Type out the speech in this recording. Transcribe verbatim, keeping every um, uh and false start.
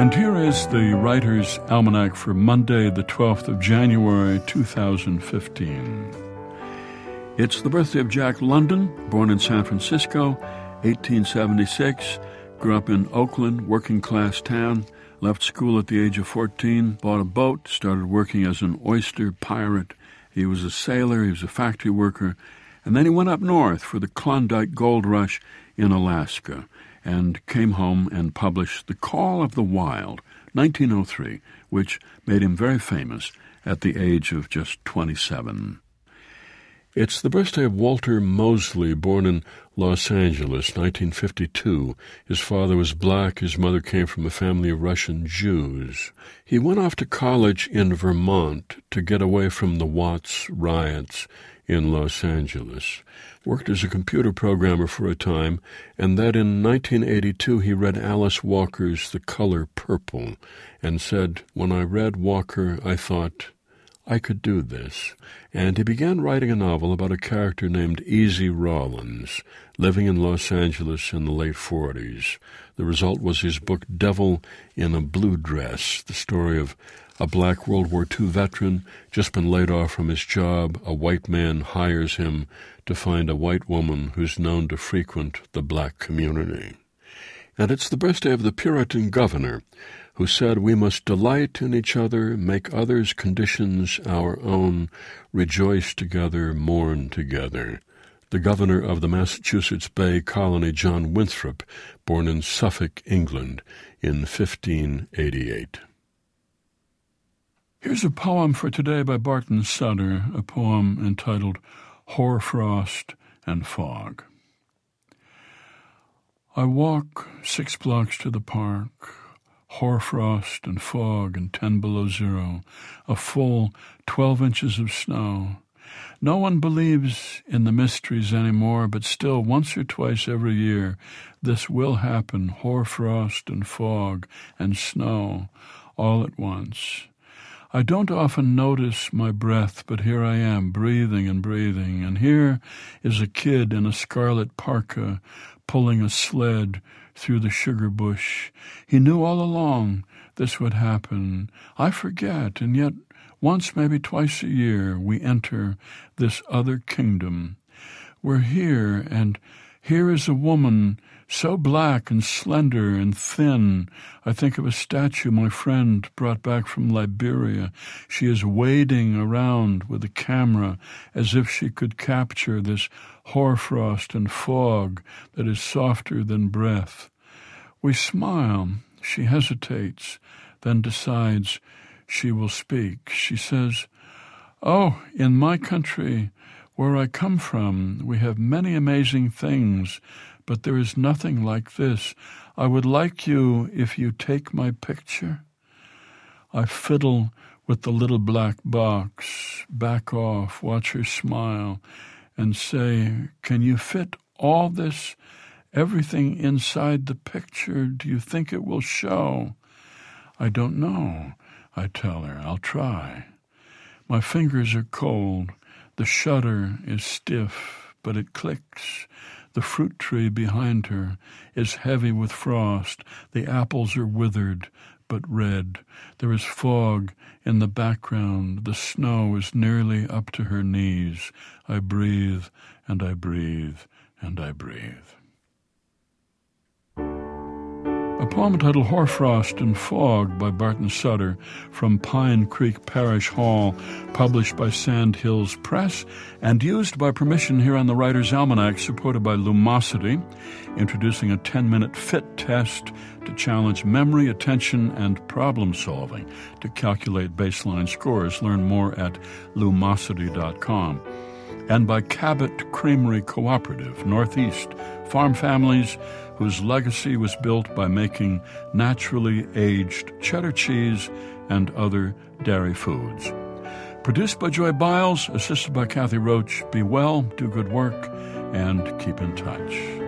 And here is the Writer's Almanac for Monday, the twelfth of January, two thousand fifteen. It's the birthday of Jack London, born in San Francisco, eighteen seventy-six, grew up in Oakland, working-class town, left school at the age of fourteen, bought a boat, started working as an oyster pirate. He was a sailor, he was a factory worker, and then he went up north for the Klondike Gold Rush in Alaska, and came home and published The Call of the Wild, nineteen oh three, which made him very famous at the age of just twenty-seven. It's the birthday of Walter Mosley, born in Los Angeles, nineteen fifty-two. His father was black. His mother came from a family of Russian Jews. He went off to college in Vermont to get away from the Watts riots in Los Angeles. Worked as a computer programmer for a time, and that in nineteen eighty-two he read Alice Walker's The Color Purple and said, "When I read Walker, I thought, I could do this." And he began writing a novel about a character named Easy Rawlins, living in Los Angeles in the late forties. The result was his book Devil in a Blue Dress, the story of a black World War Two veteran, just been laid off from his job. A white man hires him to find a white woman who's known to frequent the black community. And it's the birthday of the Puritan governor, who said, "We must delight in each other, make others' conditions our own, rejoice together, mourn together." The governor of the Massachusetts Bay Colony, John Winthrop, born in Suffolk, England, in fifteen eighty-eight. Here's a poem for today by Barton Sutter, a poem entitled Hoarfrost and Fog. I walk six blocks to the park, hoarfrost and fog and ten below zero, a full twelve inches of snow. No one believes in the mysteries anymore, but still once or twice every year this will happen, hoarfrost and fog and snow all at once. I don't often notice my breath, but here I am, breathing and breathing, and here is a kid in a scarlet parka pulling a sled through the sugar bush. He knew all along this would happen. I forget, and yet once, maybe twice a year, we enter this other kingdom. We're here, and here is a woman so black and slender and thin. I think of a statue my friend brought back from Liberia. She is wading around with a camera as if she could capture this hoarfrost and fog that is softer than breath. We smile. She hesitates, then decides she will speak. She says, "Oh, in my country, where I come from, we have many amazing things, but there is nothing like this. I would like you if you take my picture." I fiddle with the little black box, back off, watch her smile, and say, "Can you fit all this, everything inside the picture? Do you think it will show?" "I don't know," I tell her. "I'll try." My fingers are cold. The shutter is stiff, but it clicks. The fruit tree behind her is heavy with frost. The apples are withered, but red. There is fog in the background. The snow is nearly up to her knees. I breathe, and I breathe, and I breathe. A poem entitled Hoarfrost and Fog by Barton Sutter from Pine Creek Parish Hall, published by Sand Hills Press and used by permission here on the Writer's Almanac, supported by Lumosity, introducing a ten-minute fit test to challenge memory, attention, and problem-solving to calculate baseline scores. Learn more at lumosity dot com. And by Cabot Creamery Cooperative, Northeast, farm families whose legacy was built by making naturally aged cheddar cheese and other dairy foods. Produced by Joy Biles, assisted by Kathy Roach. Be well, do good work, and keep in touch.